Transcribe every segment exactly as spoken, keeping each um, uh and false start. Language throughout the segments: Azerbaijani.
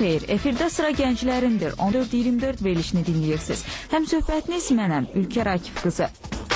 xeyir, efirdə sıra gənclərindir. on dörd iyirmi dörd verilişini dinləyirsiniz. Həm söhbətiniz mənəm, Ülkər Akif qızı.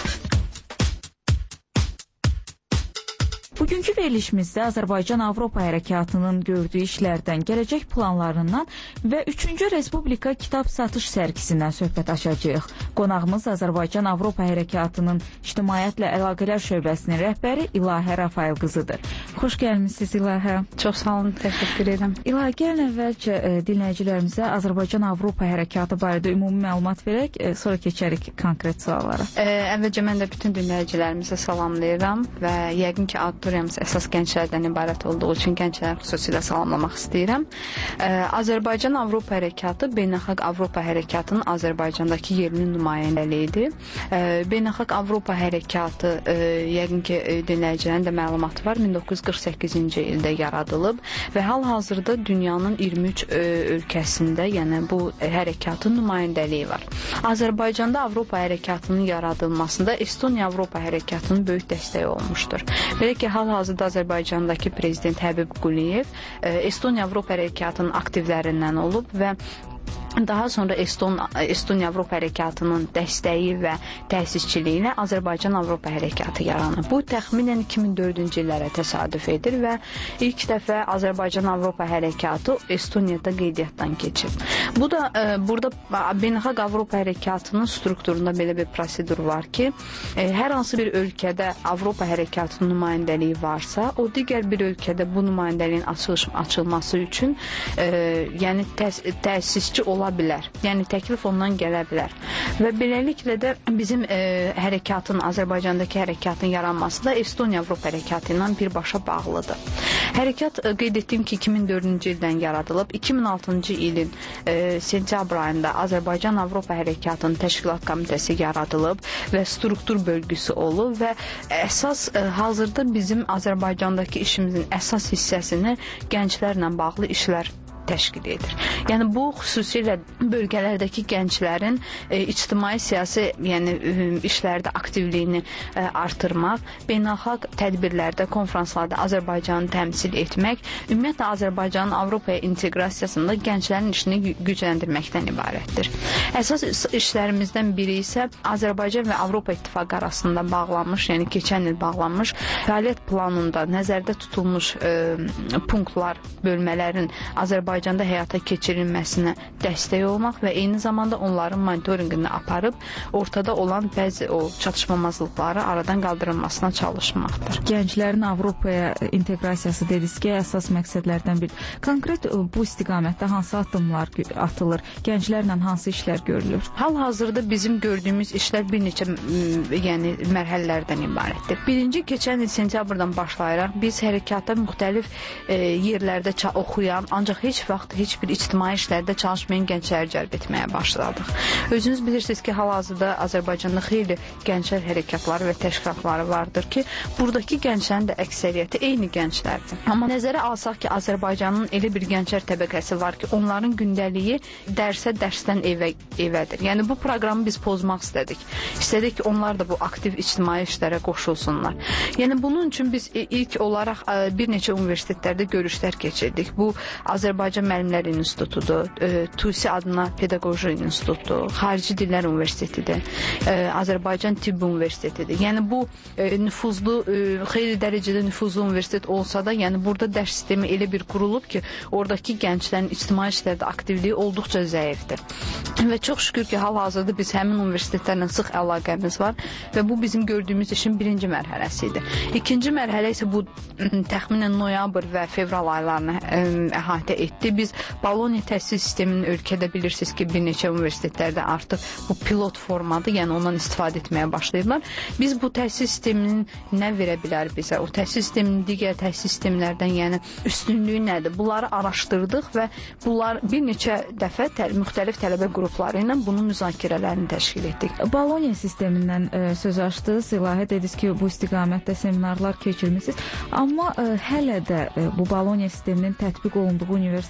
Bugünkü verilişimizdə Azərbaycan-Avropa hərəkatının gördüyü işlərdən, gələcək planlarından və üçüncü Respublika kitab satış sərgisindən söhbət açacağıq. Qonağımız Azərbaycan-Avropa hərəkatının İctimaiyyətlə Əlaqələr şöbəsinin rəhbəri İlahə Rafael qızıdır. Xoş gəlmişsiniz İlahə. Çox sağ olun, təşəkkür edirəm. İlahə, gəlin əvvəlcə e, dinləyicilərimizə Azərbaycan-Avropa hərəkatı barədə ümumi məlumat verək, e, sonra keçərik konkret suallara. E, əvvəlcə mən də bütün dinləyicilərimizə salamlayıram və yəqin ki, auditoriyamız əsas gənclərdən ibarət olduğu üçün gəncləri xüsusilə salamlamaq istəyirəm. E, Azərbaycan-Avropa hərəkatı Beynəlxalq Avropa hərəkatının Azərbaycandakı yerinin nümayəndəliyidir. E, Beynəlxalq Avropa hərəkatı e, yəqin ki, dinləyicilərin də məlumatı var. min doqquz yüz qırx səkkizinci ildə yaradılıb və hal-hazırda dünyanın iyirmi üç e, ölkəsində, yəni bu e, hərəkatın nümayəndəliyi var. Azərbaycanda Avropa hərəkatının yaradılmasında Estoniya Avropa hərəkatının böyük dəstəyi olmuşdur. Belə ki, hal-hazırda Azərbaycandakı prezident Həbib Quliyev e, Estoniya Avropa hərəkatının aktivlərindən olub və daha sonra Eston, Estoniya Avropa hərəkatının dəstəyi və təsisçiliyi ilə Azərbaycan-Avropa hərəkatı yaranıb. Bu təxminən iki min dördüncü illərə təsadüf edir və ilk dəfə Azərbaycan-Avropa hərəkatı Estoniyada qeydiyyatdan keçib. Bu da e, burada Beynəlxalq Avropa hərəkatının strukturunda belə bir prosedur var ki, e, hər hansı bir ölkədə Avropa hərəkatının nümayəndəliyi varsa, o digər bir ölkədə bu nümayəndəliyin açılış, açılması üçün e, yəni təs, təsisçi ola bilər. Yəni təklif ondan gələ bilər. Və beləliklə də bizim e, hərəkatın, Azərbaycandakı hərəkatın yaranması da Estoniya Avropa hərəkatı ilə birbaşa bağlıdır. Hərəkat e, qeyd etdiyim ki, iki min dördüncü ildən yaradılıb. iki min altıncı ilin e, sentyabr ayında Azərbaycan Avropa hərəkatının təşkilat komitəsi yaradılıb və struktur bölgüsü olub və əsas e, hazırda bizim Azərbaycandakı işimizin əsas hissəsini gənclərlə bağlı işlər təşkil edir. Yəni bu xüsusilə bölgələrdəki gənclərin e, ictimai siyasi, yəni e, işlərdə aktivliyini e, artırmaq, beynəlxalq tədbirlərdə, konfranslarda Azərbaycanı təmsil etmək, ümumiyyətlə Azərbaycanın Avropaya inteqrasiyasında gənclərin işini gücləndirməkdən ibarətdir. Əsas işlərimizdən biri isə Azərbaycan və Avropa İttifaqı arasında bağlanmış, yəni keçən il bağlanmış fəaliyyət planında nəzərdə tutulmuş e, punktlar, bölmələrin Azərbaycan Azərbaycanda həyata keçirilməsinə dəstək olmaq və eyni zamanda onların monitorinqini aparıb ortada olan bəzi o çatışmamazlıqları aradan qaldırılmasına çalışmaqdır. Gənclərin Avropaya inteqrasiyası dediniz ki, əsas məqsədlərdən biri. Konkret bu istiqamətdə hansı addımlar atılır? Gənclərlə hansı işlər görülür? Hal-hazırda bizim gördüyümüz işlər bir neçə yəni mərhələlərdən ibarətdir. Birinci, keçən il sentyabrdan başlayaraq biz hərəkata müxtəlif e, yerlərdə oxuyan, ancaq heç vaxt heç bir ictimai işlərdə çalışmayan gəncləri cəlb etməyə başladıq. Özünüz bilirsiniz ki, hal-hazırda Azərbaycanda xeyli gənclər hərəkatları və təşkilatları vardır ki, buradakı gənclərin də əksəriyyəti eyni gənclərdir. Amma nəzərə alsaq ki, Azərbaycanın elə bir gənclər təbəqəsi var ki, onların gündəliyi dərsə, dərsdən evə, evədir. Yəni bu proqramı biz pozmaq istədik. İstədik ki, onlar da bu aktiv ictimai işlərə qoşulsunlar. Yəni bunun üçün biz ilk olaraq bir neçə universitetlərdə görüşlər keçirdik. Bu Azərbaycan Müəllimlər İnstitutudur, e, TUSİ adına Pedaqoji İnstitutu, Xarici Dillər Universitetidir, e, Azərbaycan Tibb Universitetidir. Yəni bu e, nüfuzlu, e, xeyli dərəcədə nüfuzlu universitet olsa da, yəni burada dərs sistemi elə bir qurulub ki, oradakı gənclərin ictimai işlərdə aktivliyi olduqca zəifdir. Və çox şükür ki, hal-hazırda biz həmin universitetlərlə sıx əlaqəmiz var və bu bizim gördüyümüz işin birinci mərhələsidir. İkinci mərhələ isə bu təxminən noyabr və fevral aylarını ə, əhatə etdi. Biz Bologna təhsil sisteminin ölkədə bilirsiniz ki, bir neçə universitetlərdə artıq bu pilot formadır, yəni ondan istifadə etməyə başlayırlar. Biz bu təhsil sisteminin nə verə bilər bizə? O təhsil sisteminin digər təhsil sistemlərdən yəni üstünlüyü nədir? Bunları araşdırdıq və bunlar bir neçə dəfə təl müxtəlif tələbə qrupları ilə bunun müzakirələrini təşkil etdik. Bologna sistemindən ə, söz açdınız, İlahə, dediniz ki, bu istiqamətdə seminarlar keçirmisiniz. Amma ə, hələ də ə, bu Bologna sisteminin tətbiq olunduğu universitetlər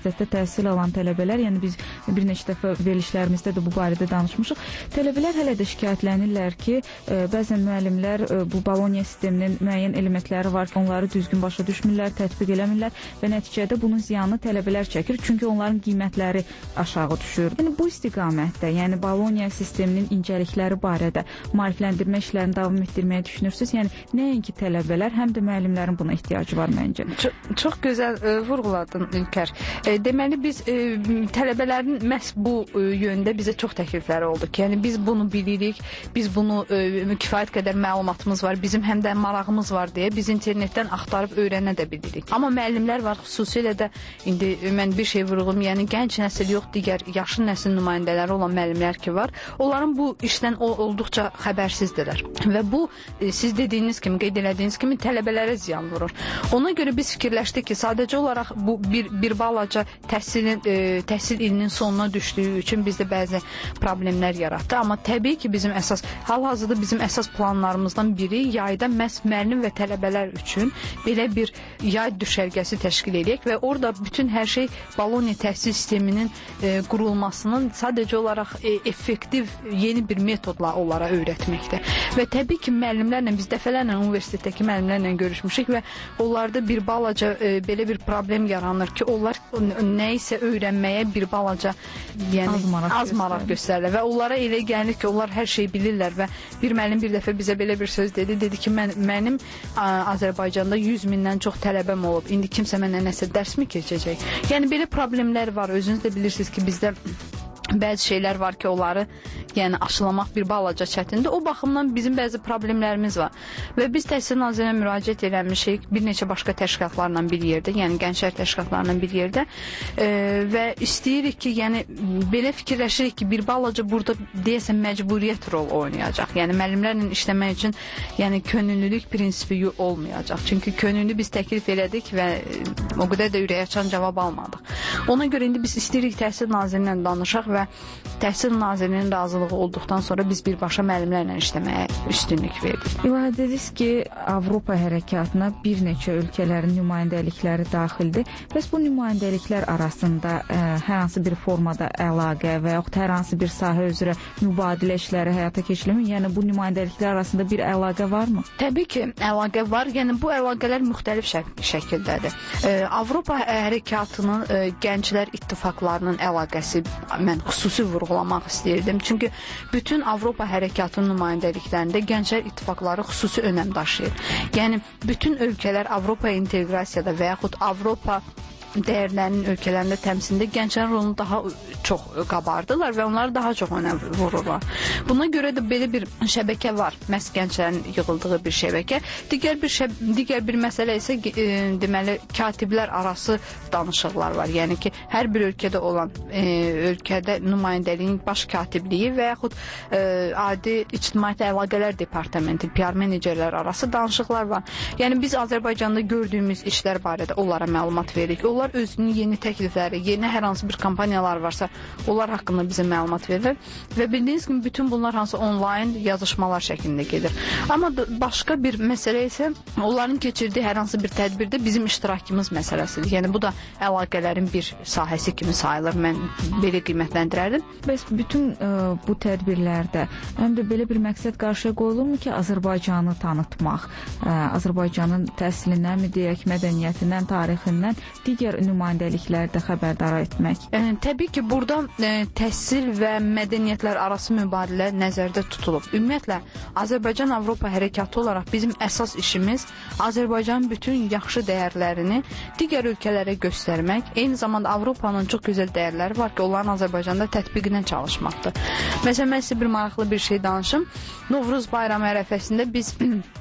universitetdə təhsil alan tələbələr, yəni biz bir neçə dəfə verilişlərimizdə də bu barədə danışmışıq. Tələbələr hələ də şikayətlənirlər ki, ə, bəzən müəllimlər ə, bu Bologna sisteminin müəyyən elementləri var ki, onları düzgün başa düşmürlər, tətbiq eləmirlər və nəticədə bunun ziyanı tələbələr çəkir, çünki onların qiymətləri aşağı düşür. Yəni bu istiqamətdə, yəni Bologna sisteminin incəlikləri barədə maarifləndirmə işlərini davam etdirməyə düşünürsünüz? Yəni nəinki tələbələr, həm də müəllimlərin buna ehtiyacı var məncə. Çox, çox gözəl ə, vurğuladın İlker. E, deməli biz e, tələbələrin məhz bu e, yöndə bizə çox təklifləri oldu ki, yəni biz bunu bilirik, biz bunu e, kifayət qədər məlumatımız var, bizim həm də marağımız var deyə biz internetdən axtarıb öyrənə də bilirik. Amma müəllimlər var, xüsusilə də indi mən bir şey vurğulayım, yəni gənc nəsil yox, digər yaşlı nəsil nümayəndələri olan müəllimlər ki var, onların bu işdən olduqca xəbərsizdirlər. Və bu e, siz dediyiniz kimi, qeyd elədiyiniz kimi tələbələrə ziyan vurur. Ona görə biz fikirləşdik ki, sadəcə olaraq bu bir, bir balaca təhsilin, e, təhsil ilinin sonuna düşdüyü üçün bizdə bəzi problemlər yaratdı. Amma təbii ki, bizim əsas, hal-hazırda bizim əsas planlarımızdan biri yayda məhz müəllim və tələbələr üçün belə bir yay düşərgəsi təşkil edək və orada bütün hər şey Bologna təhsil sisteminin e, qurulmasının sadəcə olaraq e, effektiv yeni bir metodla onlara öyrətməkdir. Və təbii ki, müəllimlərlə biz dəfələrlə universitetdəki müəllimlərlə görüşmüşük və onlarda bir balaca e, belə bir problem yaranır ki, onlar nə isə öyrənməyə bir balaca yəni az maraq, az maraq göstərirlər və onlara elə gəlir ki, onlar hər şeyi bilirlər və bir müəllim bir dəfə bizə belə bir söz dedi, dedi ki, mən, mənim ə, Azərbaycanda yüz mindən çox tələbəm olub, indi kimsə mənə nəsə dərsmi keçəcək? Yəni belə problemlər var, özünüz də bilirsiniz ki, bizdə bəzi şeylər var ki, onları yəni aşılamaq bir balaca çətindir. O baxımdan bizim bəzi problemlərimiz var. Və biz Təhsil Nazirinə müraciət eləmişik bir neçə başqa təşkilatlarla bir yerdə, yəni gənclər təşkilatlarla bir yerdə e, və istəyirik ki, yəni belə fikirləşirik ki, bir balaca burada deyəsən məcburiyyət rol oynayacaq. Yəni müəllimlərlə işləmək üçün yəni könüllülük prinsipi olmayacaq. Çünki könüllü biz təklif elədik və o qədər də ürəkaçan cavab almadıq. Ona görə indi biz istəyirik Təhsil Nazirinə danışaq və Təhsil Nazirinin razılığı olduqdan sonra biz birbaşa müəllimlərlə işləməyə üstünlük verdik. İlahi dediniz ki, Avropa hərəkatına bir neçə ölkələrin nümayəndəlikləri daxildir. Bəs bu nümayəndəliklər arasında ə, hər hansı bir formada əlaqə və yaxud hər hansı bir sahə üzrə mübadilə işləri həyata keçirilir? Yəni bu nümayəndəliklər arasında bir əlaqə varmı? Təbii ki, əlaqə var. Yəni bu əlaqələr müxtəlif şək şəkildədir. Ə, Avropa hərəkatının ə, gənclər ittifaqlarının əlaqəsi mən xüsusi vurğulamaq istəyirdim. Çünki bütün Avropa hərəkatının nümayəndəliklərində gənclər ittifaqları xüsusi önəm daşıyır. Yəni bütün ölkələr Avropa inteqrasiyada və yaxud Avropa dəyərlərinin ölkələrində təmsilində gənclərin rolunu daha çox qabardılar və onları daha çox önəm vururlar. Buna görə də belə bir şəbəkə var. Məhz gənclərin yığıldığı bir şəbəkə. Digər bir şəb digər bir məsələ isə e, deməli katiblər arası danışıqlar var. Yəni ki, hər bir ölkədə olan e, ölkədə nümayəndəliyin baş katibliyi və yaxud e, adi ictimaiyyət əlaqələr departamenti, P R menecerlər arası danışıqlar var. Yəni biz Azərbaycanda gördüyümüz işlər barədə onlara məlumat veririk. Onlar Onlar özünün yeni təklifləri, yeni hər hansı bir kampaniyalar varsa, onlar haqqında bizə məlumat verir və bildiyiniz kimi bütün bunlar hansı onlayn yazışmalar şəklində gedir. Amma başqa bir məsələ isə onların keçirdiyi hər hansı bir tədbirdə bizim iştirakımız məsələsidir. Yəni bu da əlaqələrin bir sahəsi kimi sayılır. Mən belə qiymətləndirərdim. Bəs bütün ə, bu tədbirlərdə həm də belə bir məqsəd qarşıya qoyulurmu ki, Azərbaycanı tanıtmaq, ə, Azərbaycanın təhsilindən mi deyək, mədəniyyətindən, tarixindən, digər nümayəndəliklərdə xəbərdar etmək? E, təbii ki, burada e, təhsil və mədəniyyətlər arası mübadilə nəzərdə tutulub. Ümumiyyətlə, Azərbaycan-Avropa hərəkatı olaraq bizim əsas işimiz Azərbaycanın bütün yaxşı dəyərlərini digər ölkələrə göstərmək, eyni zamanda Avropanın çox gözəl dəyərləri var ki, onların Azərbaycanda tətbiqinə çalışmaqdır. Məsələn, mən sizə bir maraqlı bir şey danışım. Novruz bayramı ərəfəsində biz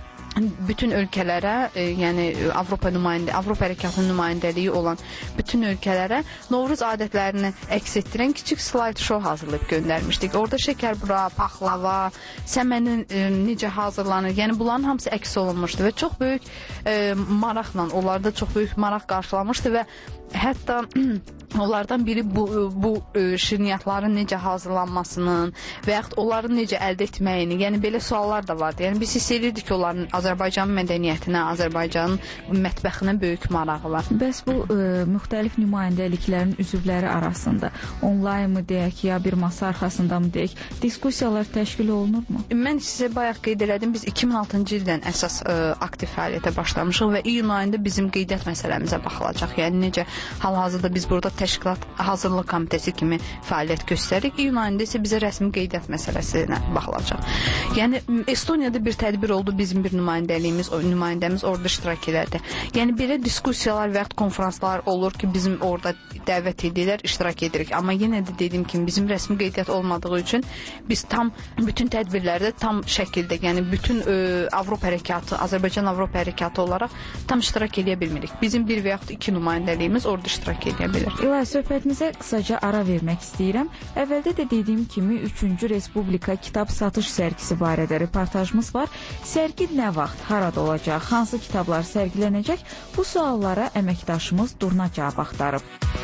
bütün ölkələrə, e, yəni Avropa nümayəndə, Avropa hərəkatının nümayəndəliyi olan bütün ölkələrə Novruz adətlərini əks etdirən kiçik slide show hazırlayıb göndərmişdik. Orada şəkərbura, paxlava, səmənin e, necə hazırlanır, yəni bunların hamısı əks olunmuşdu və çox böyük e, maraqla, onlarda çox böyük maraq qarşılamışdı və hətta Onlardan biri bu, bu şirniyyatların necə hazırlanmasının və yaxud onların necə əldə etməyini, yəni belə suallar da vardı. Yəni biz hiss edirdik ki, onların Azərbaycan mədəniyyətinə, Azərbaycanın mətbəxinə böyük marağı var. Bəs bu ə, müxtəlif nümayəndəliklərin üzvləri arasında onlayn mı deyək, ya bir masa arxasında mı deyək, diskussiyalar təşkil olunurmu? Mən sizə bayaq qeyd elədim, biz iki min altıncı ildən əsas ə, aktiv fəaliyyətə başlamışıq və iyun ayında bizim qeydiyyat məsələmizə baxılacaq. Yəni necə hal-hazırda biz burada təşkilat hazırlıq komitəsi kimi fəaliyyət göstəririk. İyun ayında isə bizə rəsmi qeydiyyat məsələsinə baxılacaq. Yəni Estoniyada bir tədbir oldu, bizim bir nümayəndəliyimiz, o nümayəndəmiz orada iştirak elədi. Yəni belə diskussiyalar və ya konfranslar olur ki, bizim orada dəvət edirlər, iştirak edirik. Amma yenə də dediyim kimi bizim rəsmi qeydiyyat olmadığı üçün biz tam bütün tədbirlərdə tam şəkildə, yəni bütün ə, Avropa hərəkatı, Azərbaycan Avropa hərəkatı olaraq tam iştirak edə bilmirik. Bizim bir və yaxud iki nümayəndəliyimiz orada iştirak edə bilir. İlahi, söhbətimizə qısaca ara vermək istəyirəm. Əvvəldə də dediyim kimi üçüncü Respublika kitab satış sərgisi barədə reportajımız var. Sərgi nə vaxt, harada olacaq, hansı kitablar sərgilənəcək? Bu suallara əməkdaşımız Durna cavab axtarıb.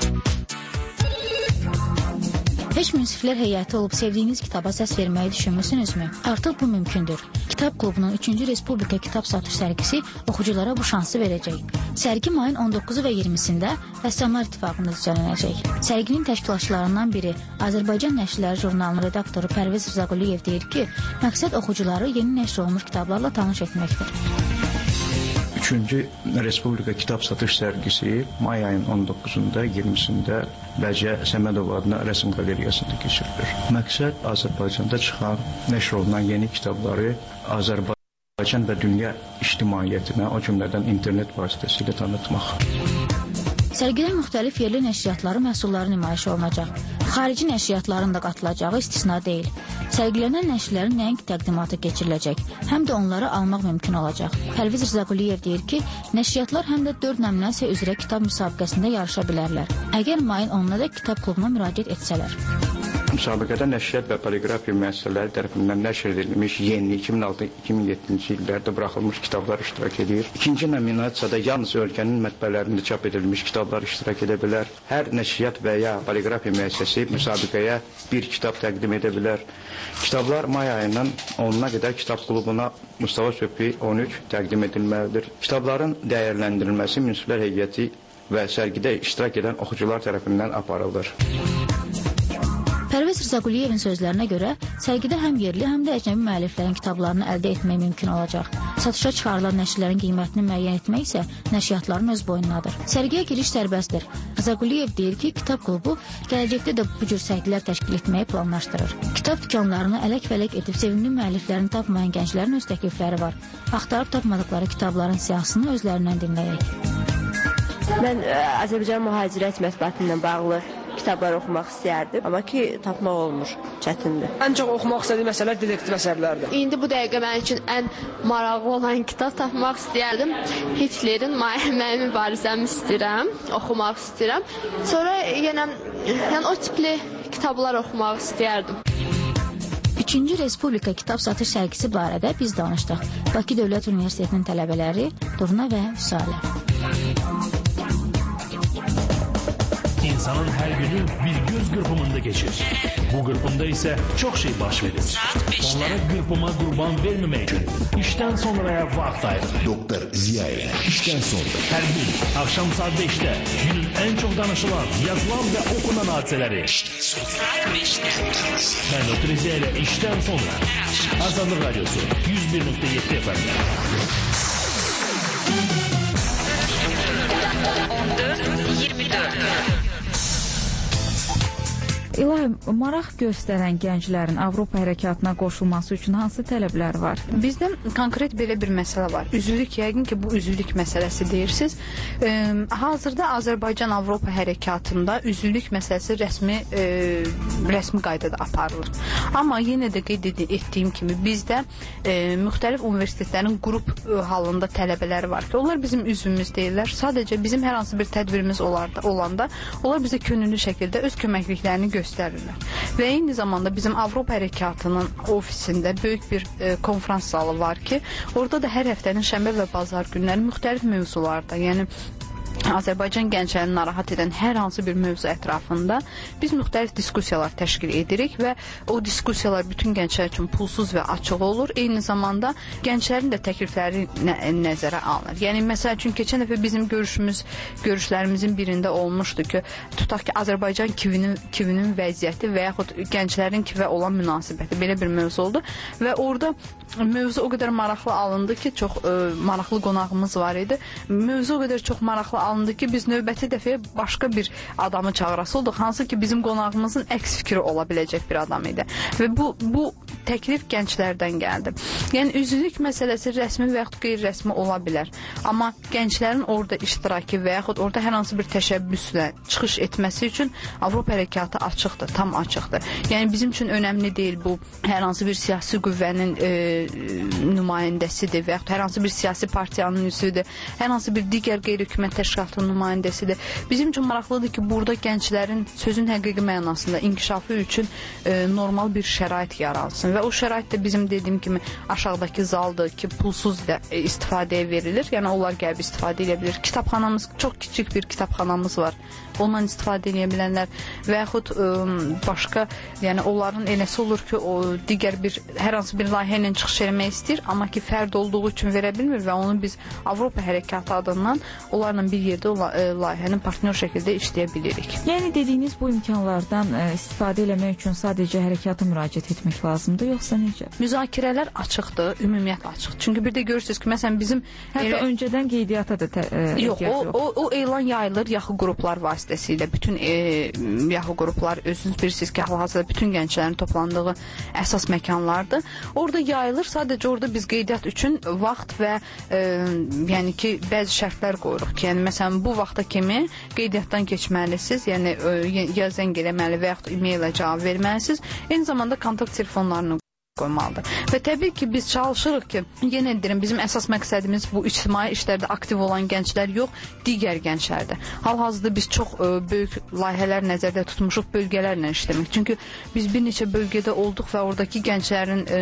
Heç münsiflər heyəti olub sevdiyiniz kitaba səs verməyi düşünmüsünüzmü? Artıq bu mümkündür. Kitab klubunun üçüncü Respublika kitab satış sərgisi oxuculara bu şansı verəcək. Sərgi mayın on doqquzu və iyirmisində Rəssamlar İttifaqında düzənlənəcək. Sərginin təşkilatçılarından biri Azərbaycan Nəşrləri jurnalının redaktoru Pərviz Rzaquliyev deyir ki, məqsəd oxucuları yeni nəşr olmuş kitablarla tanış etməkdir. üçüncü Respublika kitab satış sərgisi may ayının on doqquzunda, iyirmisində Bəcə Səmədov adına rəsm qalereyasında keçirilir. Məqsəd Azərbaycanda çıxan, nəşr olunan yeni kitabları Azərbaycan və dünya ictimaiyyətinə, o cümlədən internet vasitəsilə tanıtmaq. Sərgidə müxtəlif yerli nəşriyyatların məhsulları nümayiş olunacaq. Xarici nəşriyyatların da qatılacağı istisna deyil. Sərgilənən nəşrlərin nəinki təqdimatı keçiriləcək, həm də onları almaq mümkün olacaq. Pərviz Rzaquliyev deyir ki, nəşriyyatlar həm də dörd nominasiya üzrə kitab müsabiqəsində yarışa bilərlər. Əgər mayın onuna da kitab klubuna müraciət etsələr. Müsabiqədə nəşriyyat və poliqrafiya müəssisələri tərəfindən nəşr edilmiş yeni iki min altı iki min yeddinci illərdə buraxılmış kitablar iştirak edir. İkinci nominasiyada yalnız ölkənin mətbəələrində çap edilmiş kitablar iştirak edə bilər. Hər nəşriyyat və ya poliqrafiya müəssisəsi müsabiqəyə bir kitab təqdim edə bilər. Kitablar may ayının onuna qədər kitab klubuna Mustafa Söpi on üç təqdim edilməlidir. Kitabların dəyərləndirilməsi münsiflər heyəti və sərgidə iştirak edən oxucular tərəfindən aparılır. Pərviz Rzaqulliyevin sözlərinə görə, sərgidə həm yerli, həm də əcnəbi müəlliflərin kitablarını əldə etmək mümkün olacaq. Satışa çıxarılan nəşrlərin qiymətini müəyyən etmək isə nəşriyyatların öz boyundadır. Sərgiyə giriş sərbəstdir. Rzaquliyev deyir ki, kitab klubu gələcəkdə də bu cür sərgilər təşkil etməyi planlaşdırır. Kitab dükanlarını ələk-vələk edib sevimli müəlliflərini tapmayan gənclərin öz təklifləri var. Axtarıb tapmadıqları kitabların siyahısını özlərindən dinləyək. Mən ə, Azərbaycan mühacirət mətbuatından bağlı kitablar oxumaq istəyərdim, amma ki, tapmaq olmur, çətindir. Ən çox oxumaq istədiyim məsələlər dedektiv əsərlərdir. İndi bu dəqiqə mənim üçün ən maraqlı olan kitab tapmaq istəyərdim. Hitlerin mənim mübarizəmi istəyirəm, oxumaq istəyirəm. Sonra yenə yəni o tipli kitablar oxumaq istəyərdim. üçüncü Respublika kitab satış sərgisi barədə biz danışdıq. Bakı Dövlət Universitetinin tələbələri Durna və Vüsalə. İnsanın hər günü bir göz qırpımında geçir. Bu qırpımda isə çox şey baş verir. Onlara qırpıma qurban verməmək üçün işdən sonraya vaxt ayırır. Doktor Ziyayev, işdən sonra. Hər gün axşam saat beşdə günün ən çox danışılan, yazılan və okunan hadisələri. Saat beşdə. Mən Doktor Ziyayev ilə işdən sonra. Azadlıq Radyosu yüz bir nöqtə yeddi F M-də. on dörd iyirmi dörd. İlahi, maraq göstərən gənclərin Avropa hərəkatına qoşulması üçün hansı tələblər var? Bizdə konkret belə bir məsələ var. Üzvlük, yəqin ki, bu üzvlük məsələsi deyirsiniz. E, hazırda Azərbaycan Avropa hərəkatında üzvlük məsələsi rəsmi e, rəsmi qaydada aparılır. Amma yenə də qeyd etdiyim kimi bizdə e, müxtəlif universitetlərin qrup e, halında tələbələri var ki, onlar bizim üzvümüz deyirlər. Sadəcə bizim hər hansı bir tədbirimiz olarda, olanda onlar bizə könüllü şəkildə öz köməkliklərini göstərirlər. göstərirlər. Və eyni zamanda bizim Avropa hərəkatının ofisində böyük bir e, konfrans zalı var ki, orada da hər həftənin şənbə və bazar günləri müxtəlif mövzularda, yəni Azərbaycan gənclərini narahat edən hər hansı bir mövzu ətrafında biz müxtəlif diskussiyalar təşkil edirik və o diskussiyalar bütün gənclər üçün pulsuz və açıq olur. Eyni zamanda gənclərin də təklifləri nə nəzərə alınır. Yəni məsəl üçün keçən dəfə bizim görüşümüz, görüşlərimizin birində olmuşdu ki, tutaq ki, Azərbaycan kivinin, kivinin vəziyyəti və yaxud gənclərin kivə olan münasibəti belə bir mövzu oldu və orada mövzu o qədər maraqlı alındı ki, çox ə, maraqlı qonağımız var idi. Mövzu o qədər çox maraqlı alındı ki, biz növbəti dəfəyə başqa bir adamı çağırası olduq, hansı ki, bizim qonağımızın əks fikri ola biləcək bir adam idi. Və bu, bu təklif gənclərdən gəldi. Yəni, üzvlük məsələsi rəsmi və yaxud qeyri-rəsmi ola bilər. Amma gənclərin orada iştiraki və yaxud orada hər hansı bir təşəbbüslə çıxış etməsi üçün Avropa hərəkatı açıqdır, tam açıqdır. Yəni, bizim üçün önəmli deyil bu hər hansı bir siyasi qüvvənin e, nümayəndəsidir və yaxud hər hansı bir siyasi partiyanın üzvüdür, hər hansı bir digər qeyri-hökumət təşkilatının nümayəndəsidir. Bizim üçün maraqlıdır ki, burada gənclərin sözün həqiqi mənasında inkişafı üçün e, normal bir şərait yaransın və o şərait də bizim dediyim kimi aşağıdakı zaldır ki, pulsuz da e, istifadəyə verilir. Yəni, onlar gəlib istifadə edə bilir. Kitabxanamız, çox kiçik bir kitabxanamız var. Ondan istifadə edə bilənlər və yaxud ə, başqa, yəni onların eləsi olur ki, o digər bir, hər hansı bir layihə ilə çıxış eləmək istəyir, amma ki, fərd olduğu üçün verə bilmir və onu biz Avropa hərəkatı adından onlarla bir yerdə o layihənin partnyor şəkildə işləyə bilirik. Yəni dediyiniz bu imkanlardan ə, istifadə eləmək üçün sadəcə hərəkata müraciət etmək lazımdır, yoxsa necə? Müzakirələr açıqdır, ümumiyyətlə açıq. Çünki bir də görürsünüz ki, məsələn bizim hətta elə... öncədən qeydiyyata da tə, ə, yox, o, o, o elan yayılır yaxı qruplar vasitəsilə. Bütün e, yaxı qruplar özünüz bilirsiniz ki, hal-hazırda bütün gənclərin toplandığı əsas məkanlardır. Orada yayılır, sadəcə orada biz qeydiyyat üçün vaxt və e, yəni ki, bəzi şərtlər qoyuruq ki, yəni məsələn bu vaxta kimi qeydiyyatdan keçməlisiniz, yəni e, ya zəng eləməli və yaxud e-maillə cavab verməlisiniz. Eyni zamanda kontakt telefonlarını qoymalıdır. Və təbii ki, biz çalışırıq ki, yenə deyirəm, bizim əsas məqsədimiz bu ictimai işlərdə aktiv olan gənclər yox, digər gənclərdir. Hal-hazırda biz çox ə, böyük layihələr nəzərdə tutmuşuq bölgələrlə işləmək. Çünki biz bir neçə bölgədə olduq və oradakı gənclərin ə,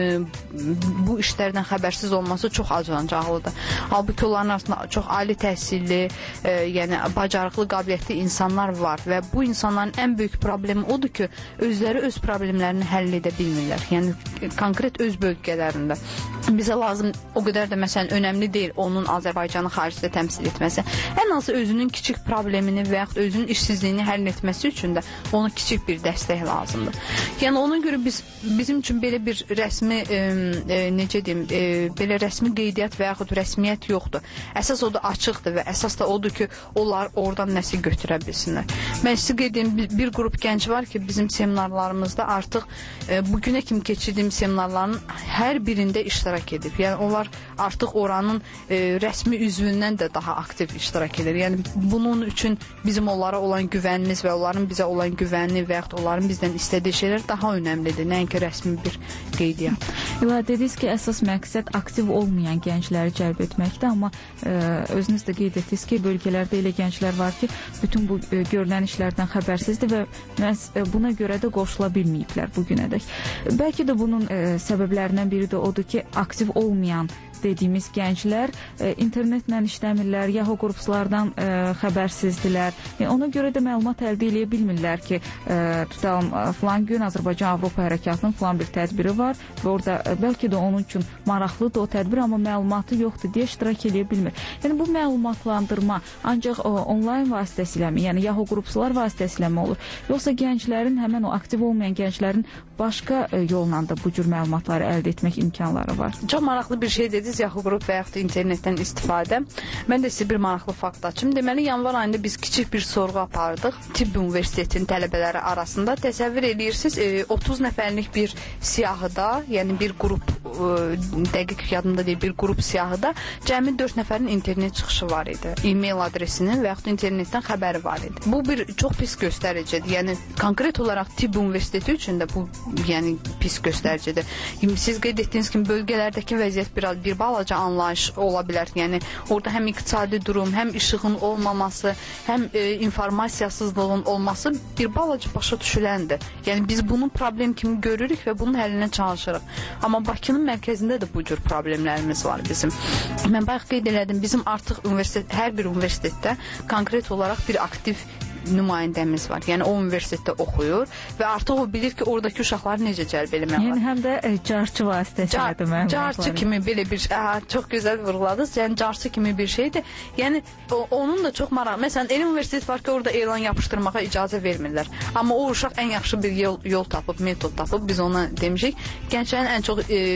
bu işlərdən xəbərsiz olması çox acınacaqlıdır. Halbuki onların arasında çox ali təhsilli, ə, yəni bacarıqlı, qabiliyyətli insanlar var və bu insanların ən böyük problemi odur ki, özləri öz problemlərini həll edə bilmirlər. Yəni konkret öz bölgələrində. Bizə lazım o qədər də məsələn önəmli deyil onun Azərbaycanı xaricdə təmsil etməsi. Ən azı özünün kiçik problemini və yaxud özünün işsizliyini həll etməsi üçün də ona kiçik bir dəstək lazımdır. Yəni ona görə biz bizim üçün belə bir rəsmi e, e, necə deyim, e, belə rəsmi qeydiyyat və yaxud rəsmiyyət yoxdur. Əsas o da açıqdır və əsas da odur ki, onlar oradan nəsə götürə bilsinlər. Mən sizə qeyd edeyim, bir, bir qrup gənc var ki, bizim seminarlarımızda artıq e, bugünə kimi keçirdiyim seminarların hər birində iştirak edib. Yəni onlar artıq oranın e, rəsmi üzvündən də daha aktiv iştirak edir. Yəni bunun üçün bizim onlara olan güvənimiz və onların bizə olan güvəni və yaxud onların bizdən istədiyi şeylər daha önəmlidir, nəinki rəsmi bir qeydiyyat. İlahi, dediniz ki, əsas məqsəd aktiv olmayan gəncləri cəlb etməkdir, amma e, özünüz də qeyd etdiniz ki, bölgələrdə elə gənclər var ki, bütün bu e, görülən işlərdən xəbərsizdir və məhz e, buna görə də qoşula bilməyiblər bugünədək. Bəlkə də bunun e, səbəblərindən biri də odur ki, aktiv olmayan dediyimiz gənclər e, internetlə işləmirlər, Yahoo qrupslardan e, xəbərsizdirlər. E, ona görə də məlumat əldə edə bilmirlər ki, e, tutalım, filan gün Azərbaycan Avropa hərəkatının filan bir tədbiri var və orada e, bəlkə də onun üçün maraqlıdır o tədbir, amma məlumatı yoxdur deyə iştirak edə bilmir. Yəni bu məlumatlandırma ancaq o, onlayn vasitəsiləmi, yəni Yahoo qrupslar vasitəsiləmi olur? Yoxsa gənclərin, həmən o aktiv olmayan gənclərin başqa e, yolla da bu cür məlumatları əldə etmək imkanları var? Çox maraqlı bir şey dediniz. Yahoo qrup və yaxud internetdən istifadə. Mən də sizə bir maraqlı fakt açım. Deməli, yanvar ayında biz kiçik bir sorğu apardıq. Tibb Universitetinin tələbələri arasında. Təsəvvür edirsiniz, otuz nəfərlik bir siyahıda, yəni bir qrup, dəqiq yadımda deyil, bir qrup siyahıda cəmi dörd nəfərin internet çıxışı var idi. E-mail adresinin və yaxud internetdən xəbəri var idi. Bu bir çox pis göstəricidir. Yəni, konkret olaraq Tibb Universiteti üçün də bu yəni pis göstəricidir. Siz qeyd etdiyiniz kimi bölgələrdəki vəziyyət biraz bir balaca anlayış ola bilər. Yəni orada həm iqtisadi durum, həm işığın olmaması, həm e, informasiyasızlığın olması bir balaca başa düşüləndir. Yəni biz bunu problem kimi görürük və bunun həllinə çalışırıq. Amma Bakının mərkəzində də bu cür problemlərimiz var bizim. Mən bayaq qeyd elədim, bizim artıq universitet, hər bir universitetdə konkret olaraq bir aktiv nümayəndəmiz var. Yəni o universitetdə oxuyur və artıq o bilir ki, oradakı uşaqları necə cəlb eləmək yəni, var. Yəni həm də e, carçı vasitəsidir məlumatlar. Carçı kimi belə bir şey, aha, çox gözəl vurğuladınız. Yəni carçı kimi bir şeydir. Yəni o, onun da çox maraq. Məsələn, elə universitet var ki, orada elan yapışdırmağa icazə vermirlər. Amma o uşaq ən yaxşı bir yol, yol tapıb, metod tapıb, biz ona demişik. Gənclərin ən çox e,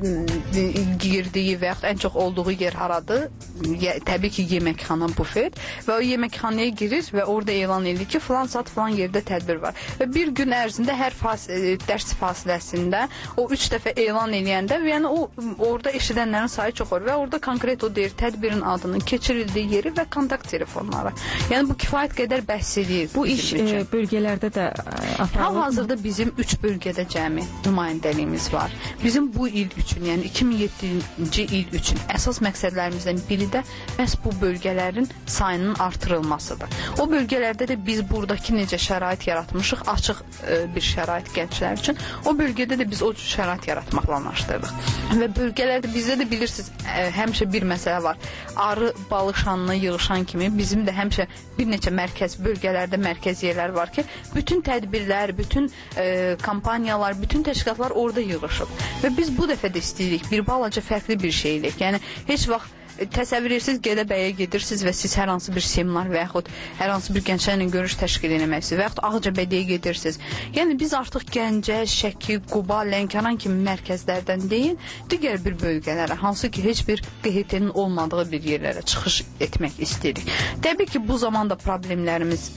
girdiyi və yaxud ən çox olduğu yer haradır? Ye, təbii ki, yeməkxana, bufet və o yeməkxanaya girir və orada elan edir ki, filan saat filan yerdə tədbir var. Və bir gün ərzində hər fas dərs fasiləsində o üç dəfə elan eləyəndə, yəni o orada eşidənlərin sayı çox olur və orada konkret o deyir tədbirin adının, keçirildiyi yeri və kontakt telefonları. Yəni bu kifayət qədər bəhs edir. Bu iş e, bölgələrdə də aparılır. Hal-hazırda bizim üç bölgədə cəmi nümayəndəliyimiz var. Bizim bu il üçün, yəni iki min yeddinci il üçün əsas məqsədlərimizdən biri də məhz bu bölgələrin sayının artırılmasıdır. O bölgələrdə də biz buradakı necə şərait yaratmışıq, açıq e, bir şərait gənclər üçün, o bölgədə də biz o şərait yaratmaqla anlaşdırdıq. Və bölgələrdə bizdə də bilirsiniz, e, həmişə bir məsələ var. Arı balıq şanına yığışan kimi bizim də həmişə bir neçə mərkəz, bölgələrdə mərkəz yerlər var ki, bütün tədbirlər, bütün e, kampaniyalar, bütün təşkilatlar orada yığışıb. Və biz bu dəfə də istəyirik bir balaca fərqli bir şey eləyək. Yəni heç vaxt təsəvvür edirsiniz, Gədəbəyə gedirsiniz və siz hər hansı bir seminar və yaxud hər hansı bir gənclərlə görüş təşkil etməksiniz və yaxud Ağcabədiyə gedirsiniz. Yəni biz artıq Gəncə, Şəki, Quba, Lənkəran kimi mərkəzlərdən deyil, digər bir bölgələrə, hansı ki heç bir Q H T-nin olmadığı bir yerlərə çıxış etmək istəyirik. Təbii ki, bu zamanda problemlərimiz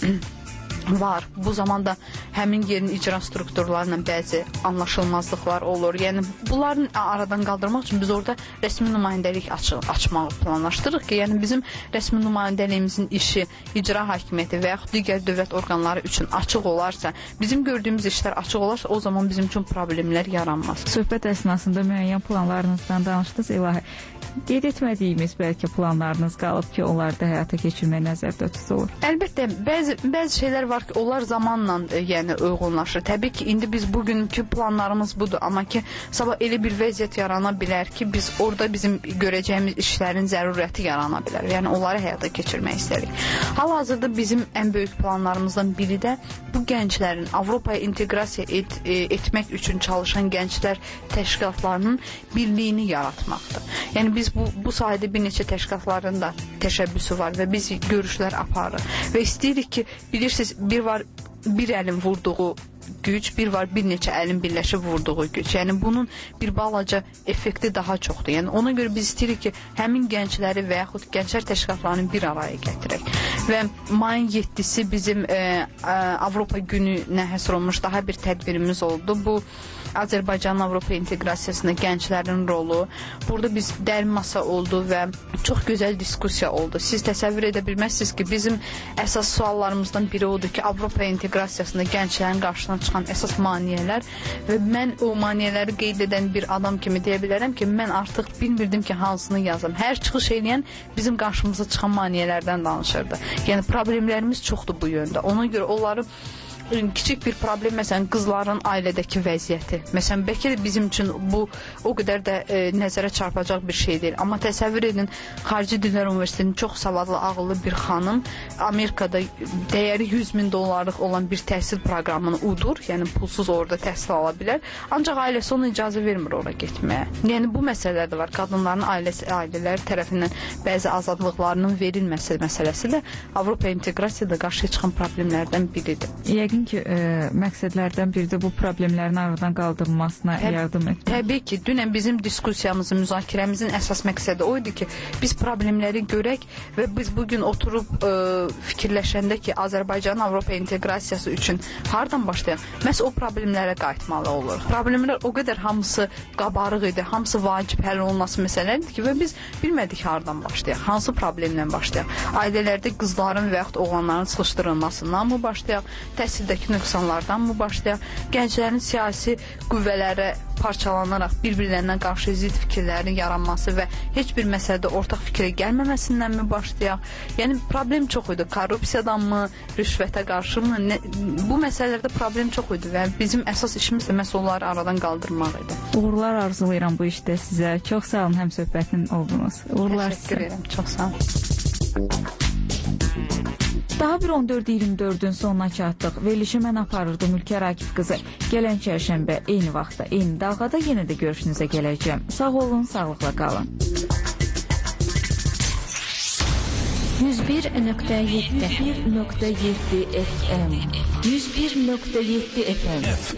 var. Bu zamanda həmin yerin icra strukturlarla bəzi anlaşılmazlıqlar olur. Yəni bunların aradan qaldırmaq üçün biz orada rəsmi nümayəndəlik aç açmağı planlaşdırırıq ki, yəni bizim rəsmi nümayəndəliyimizin işi icra hakimiyyəti və yaxud digər dövlət orqanları üçün açıq olarsa, bizim gördüyümüz işlər açıq olarsa, o zaman bizim üçün problemlər yaranmaz. Söhbət əsnasında müəyyən planlarınızdan danışdınız, İlahi. Qeyd etmədiyimiz bəlkə planlarınız qalıb ki, onları da həyata keçirmək nəzərdə tutulur. Əlbəttə, bəzi bəzi şeylər var ki, onlar zamanla e, yəni uyğunlaşır. Təbii ki, indi biz bugünkü planlarımız budur, amma ki, sabah elə bir vəziyyət yarana bilər ki, biz orada bizim görəcəyimiz işlərin zərurəti yarana bilər. Yəni onları həyata keçirmək istəyirik. Hal-hazırda bizim ən böyük planlarımızdan biri də bu gənclərin Avropaya inteqrasiya et, e, etmək üçün çalışan gənclər təşkilatlarının birliyini yaratmaqdır. Yəni biz bu bu sahədə bir neçə təşkilatların da təşəbbüsü var və biz görüşlər aparırıq və istəyirik ki, bilirsiniz, bir var bir əlin vurduğu güc, bir var bir neçə əlin birləşib vurduğu güc. Yəni bunun bir balaca effekti daha çoxdur. Yəni ona görə biz istəyirik ki, həmin gəncləri və yaxud gənclər təşkilatlarını bir araya gətirək. Və mayın yeddisi bizim e, e, Avropa gününə həsr olunmuş daha bir tədbirimiz oldu. Bu Azərbaycanın Avropa inteqrasiyasında gənclərin rolu. Burada biz dərin masa oldu və çox gözəl diskussiya oldu. Siz təsəvvür edə bilməzsiniz ki, bizim əsas suallarımızdan biri odur ki, Avropa inteqrasiyasında gənclərin qarşısına çıxan əsas maneələr və mən o maneələri qeyd edən bir adam kimi deyə bilərəm ki, mən artıq bilmirdim ki, hansını yazım. Hər çıxış eləyən bizim qarşımıza çıxan maneələrdən danışırdı. Yəni problemlərimiz çoxdur bu yöndə. Ona görə onları kiçik bir problem, məsələn, qızların ailədəki vəziyyəti. Məsələn, bəlkə də bizim üçün bu o qədər də e, nəzərə çarpacaq bir şey deyil. Amma təsəvvür edin, Xarici Dillər Universitetinin çox savadlı, ağıllı bir xanım Amerikada dəyəri yüz min dollarlıq olan bir təhsil proqramını udur, yəni pulsuz orada təhsil ala bilər. Ancaq ailəsi ona icazə vermir ora getməyə. Yəni bu məsələlər də var. Qadınların ailəsi, ailələri tərəfindən bəzi azadlıqlarının verilməsi məsələsi də Avropa inteqrasiyada qarşıya çıxan problemlərdən biridir. Yəqin ki, e, məqsədlərdən biri də bu problemlərin aradan qaldırılmasına Təb yardım etmək. Təbii ki, dünən bizim diskusiyamızın, müzakirəmizin əsas məqsədi o idi ki, biz problemləri görək və biz bugün oturub e, fikirləşəndə ki, Azərbaycanın Avropa inteqrasiyası üçün hardan başlayaq? Məhz o problemlərə qayıtmalı olur. Problemlər o qədər hamısı qabarıq idi, hamısı vacib həll olunması məsələdir ki, və biz bilmədik hardan başlayaq, hansı problemlə başlayaq. Ailələrdə qızların və yaxud oğlanların sıxışdırılmasından mı başlayaq? Təhsil dəki nöqsanlardan mı başlayaq? Gənclərin siyasi qüvvələrə parçalanaraq bir-birlərinə qarşı zid fikirlərin yaranması və heç bir məsələdə ortaq fikrə gəlməməsindən mi başlayaq? Yəni problem çox idi. Korrupsiyadanmı, rüşvətə qarşımı? Nə, bu məsələlərdə problem çox idi və bizim əsas işimiz də məhz onları aradan qaldırmaq idi. Uğurlar arzulayıram bu işdə sizə. Çox sağ olun, həm söhbətin oldunuz. Uğurlar sizə. Təşəkkür edirəm. Çox sağ olun. Daha bir on dörd iyirmi dördün sonuna çatdıq. Verilişi mən aparırdım Ülkər Akif qızı. Gələn çərşənbə eyni vaxtda, eyni dalğada yenə də görüşünüzə gələcəm. Sağ olun, sağlıqla qalın. yüz bir nöqtə yeddi yüz bir nöqtə yeddi F M yüz bir nöqtə yeddi F M